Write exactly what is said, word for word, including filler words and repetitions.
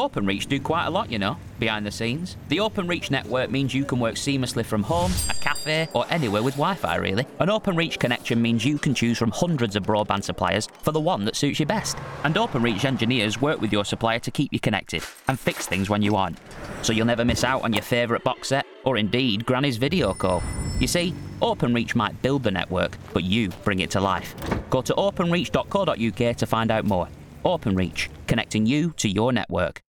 OpenReach do quite a lot, you know, behind the scenes. The OpenReach network means you can work seamlessly from home, a cafe, or anywhere with Wi-Fi, really. An OpenReach connection means you can choose from hundreds of broadband suppliers for the one that suits you best. And OpenReach engineers work with your supplier to keep you connected and fix things when you aren't, so you'll never miss out on your favourite box set, or indeed Granny's video call. You see, OpenReach might build the network, but you bring it to life. Go to openreach dot co dot U K to find out more. OpenReach, connecting you to your network.